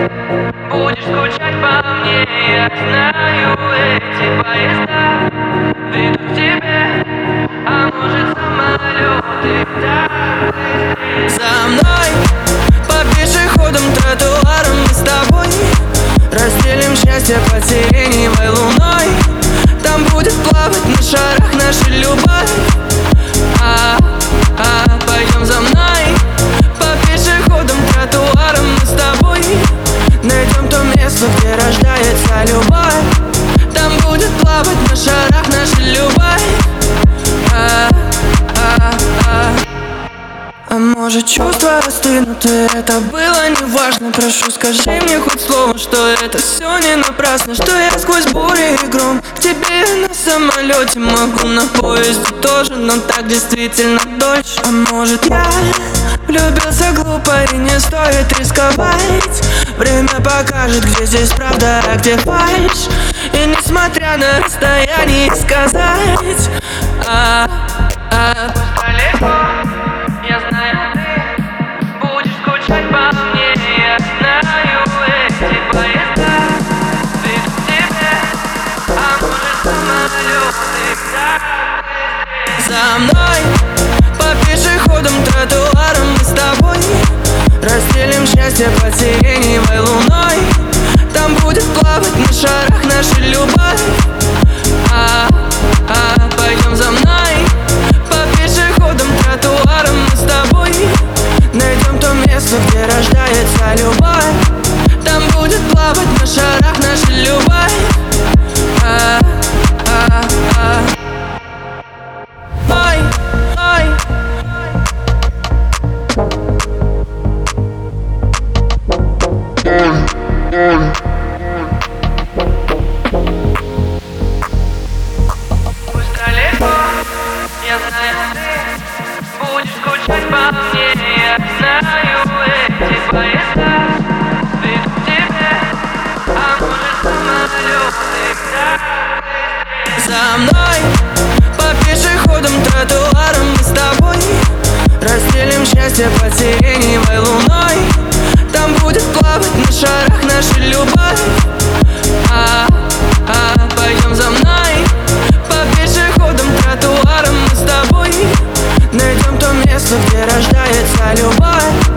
будешь скучать по мне. Я знаю, эти поезда ведут к тебе, а может самолеты так быстрее. За мной по пешеходам, тротуарам мы с тобой разделим счастье под сиреневой луной. Там будет плавать на шарах наша любовь. Пойдем за мной по пешеходам, тротуарам мы с тобой найдем то место, где рождается любовь. Там будет плавать на шарах наша любовь. А может чувства остынут, и это было неважно. Прошу, скажи мне хоть слово, что это все не напрасно, что я сквозь бури и гром к тебе на самолете могу, на поезде тоже, но так действительно дольше. А может я влюбился глупо и не стоит рисковать. Время покажет, где здесь правда, а где фальшь. И несмотря на расстояние сказать пусть далеко, я знаю, ты будешь скучать по мне. Я знаю, эти поезда ведут к тебе, а может самолеты так быстрее. За мной по пешеходам, тротуарам мы с тобой разделим счастье под сиреневой луной. Там будет плавать на шарах наша любовь. Пойдем за мной по пешеходам, тротуарам мы с тобой найдем то место, где рождается любовь. Там будет плавать на шарах наша любовь. Пусть далеко, я знаю, ты будешь скучать по мне. Я знаю, эти поезда ведут к тебе, а может самолеты так быстрее. За мной по пешеходам, тротуарам мы с тобой разделим счастье под сиреневой луной. Там будет плавать на шарах наша любовь. Пойдем за мной по пешеходам, тротуарам мы с тобой найдем то место, где рождается любовь.